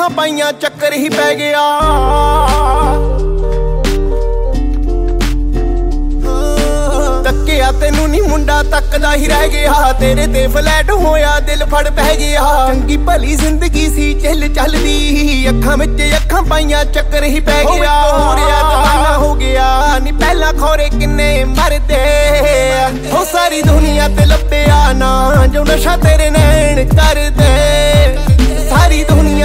ਅੱਖਾਂ ਪਾਈਆਂ ਚੱਕਰ ਹੀ ਪੈ ਗਿਆ। ਤੱਕਿਆ ਤੈਨੂੰ ਨੀ ਮੁੰਡਾ ਤੱਕਦਾ ਹੀ ਰਹਿ ਗਿਆ। ਤੇਰੇ ਤੇ ਫਲੈਟ ਹੋਇਆ ਦਿਲ ਫੜ ਪੈ ਗਿਆ। ਚੰਗੀ ਭਲੀ ਜ਼ਿੰਦਗੀ ਸੀ ਚੱਲ ਚੱਲਦੀ, ਅੱਖਾਂ ਵਿੱਚ ਅੱਖਾਂ ਪਾਈਆਂ ਚੱਕਰ ਹੀ ਪੈ ਗਿਆ। ਹੋਰਿਆ ਜਵਾਨਾ ਹੋ ਗਿਆ ਨੀ ਪਹਿਲਾਂ ਖੋਰੇ ਕਿੰਨੇ ਮਰਦੇ। ਹੋ ਸਾਰੀ ਦੁਨੀਆ ਤੇ ਲੱਭਿਆ ਨਾ ਜੋ ਨਸ਼ਾ ਤੇਰੇ ਨੈਣ ਕਰਦੇ।